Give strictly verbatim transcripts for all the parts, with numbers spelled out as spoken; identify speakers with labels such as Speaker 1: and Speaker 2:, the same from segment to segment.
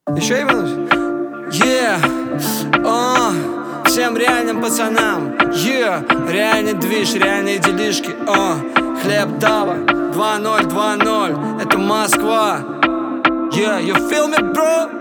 Speaker 1: Еще Иванович? Yeah, uh, всем реальным пацанам, yeah, реальный движ, реальные делишки, uh, хлеб Дава, два ноль два ноль, это Москва. Yeah, you feel me, bro?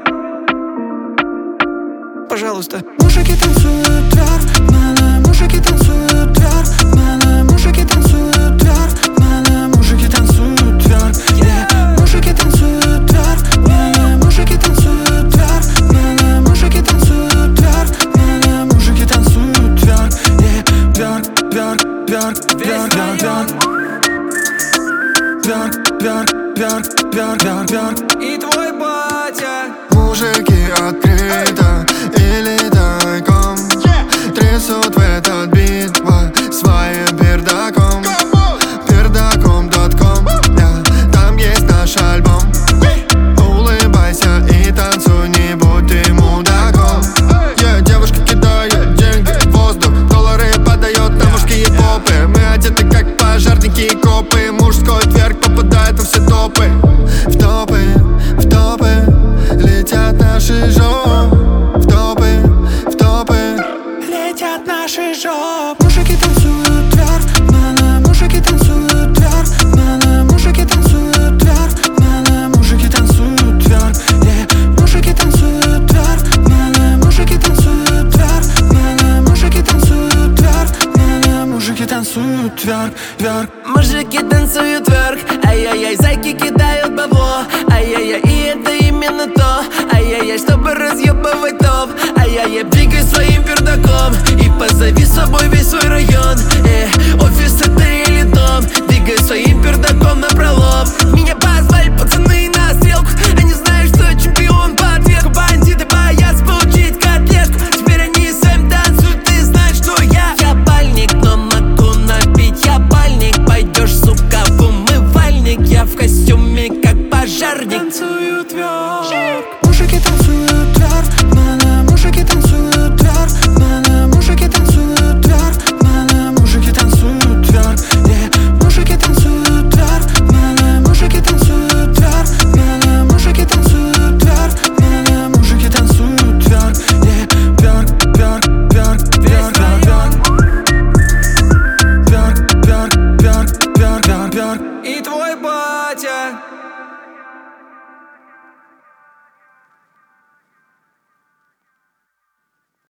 Speaker 1: Пожалуйста.
Speaker 2: Мужики танцуют вверх, мене, мужики танцуют вверх, мене, мужики танцуют вверх, мене, мужики танцуют вверх, yeah. Мужики танцуют вверх, мене, мужики танцуют вверх, мене, мужики танцуют вверх, мене, мужики танцуют вверх, yeah. Вверх, вверх, вверх, вверх, вверх, вверх, вверх, вверх, вверх, вверх, вверх.
Speaker 1: И твой батя.
Speaker 3: Мужики открыто или тайком трясут в этот бит своим пердаком. Пердаком точка ком, yeah. Там есть наш альбом. Улыбайся и танцуй, не будь ты мудаком, yeah. Девушка кидает деньги в воздух, доллары подает на мужские попы. Мы одеты как пожарники и копы. Мужской тверк попадает во все топы. В топы, в топы летят наши жопы. В топы, в топы
Speaker 2: летят наши жопы. Мужики танцуют вверх, мене, мужики танцуют вверх, мене, мужики танцуют вверх, мене, мужики танцуют вверх, yeah. Мужики танцуют вверх, мене, мужики танцуют вверх, мене, мужики танцуют вверх, мене, мужики танцуют вверх, вверх.
Speaker 4: Мужики танцуют вверх, ай-яй-яй, зайки кидают бабло, ай-яй-яй, и это именно то, ай-яй-яй, чтобы разъебывать топ, ай-яй-яй, двигай своим пердаком и позови с собой весь свой район, э, офис это или дом, двигай своим пердаком напролом. Меня позвали пацаны на стрелку, они знают, что я чемпион по ответку. Бандиты боятся получить котлетку, теперь они сами танцуют, ты знаешь, что я. Я бальник, но могу набить, я бальник, пойдешь, сука, в умывальник. Я в костюме, как пожарник.
Speaker 2: Танцуют вверх.